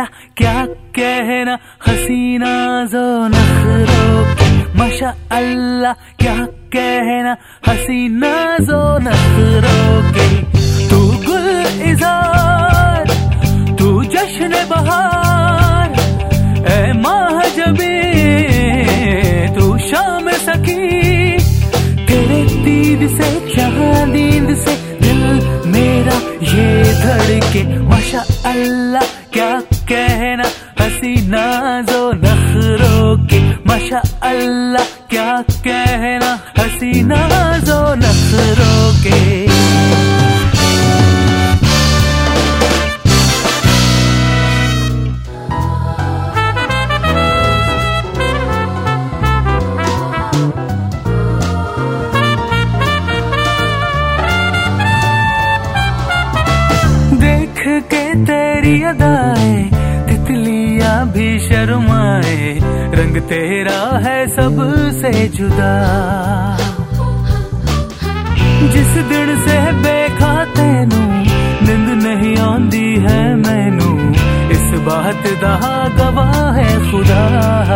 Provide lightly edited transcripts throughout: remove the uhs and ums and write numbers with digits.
अल्लाह क्या कहना हसीना जो नखरों के, माशा अल्लाह क्या कहना हसीना जो नखरों के। तू गुल इज़ार, तू जश्न बहार, ए माह जबी तू शाम सकी। तेरे दीद से चांदीद से दिल मेरा ये धड़के, माशा अल्लाह क्या कहना हसीना जो नखरों के, माशा अल्लाह क्या कहना हसीना जो नखरों के। देख के तेरी अदाएं तितलियां भी शर्माए, रंग तेरा है सबसे जुदा। जिस दिन से देखा तैनू निंद नहीं आंदी है मैनू, इस बात दा गवाह है खुदा।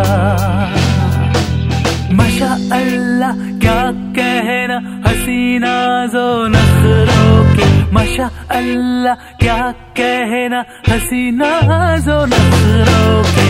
माशा अल्लाह क्या कहना हसीना जो नखरों के, माशा अल्लाह क्या कहना हसीना जो नखरों के।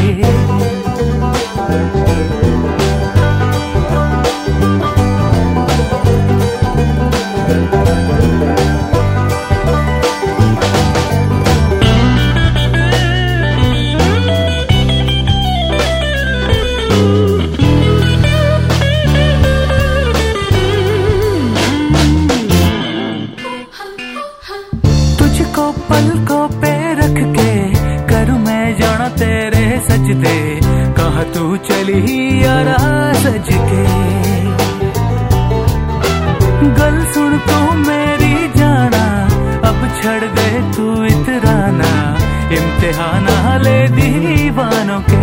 तुझको पलकों पे रख के करूं मैं जाना तेरे सजदे, कहाँ तू चली यारा सज के। गल सुन तो मेरी जाना, अब छड़ दे तू इतराना, इम्तिहाना ले दीवानों के।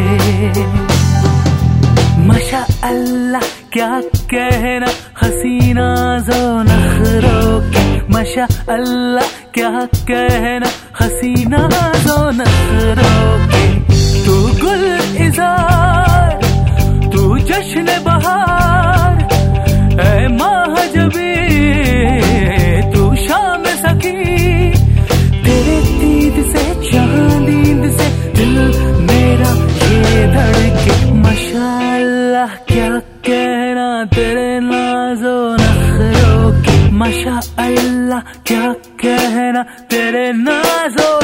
माशा अल्लाह क्या कहना हसीना जो नखरों के, माशा अल्लाह क्या कहना हसीना जो नखरों के। तू गुल इज़ार, तू जश्न बहार, ए माह जबी तू शाम सकी। तेरे दीद से चांदीद से दिल मेरा ये धड़के, माशा अल्लाह क्या कहना तेरे नाज़ो नखरों के, माशा अल्लाह क्या कहना तेरे नाज़ो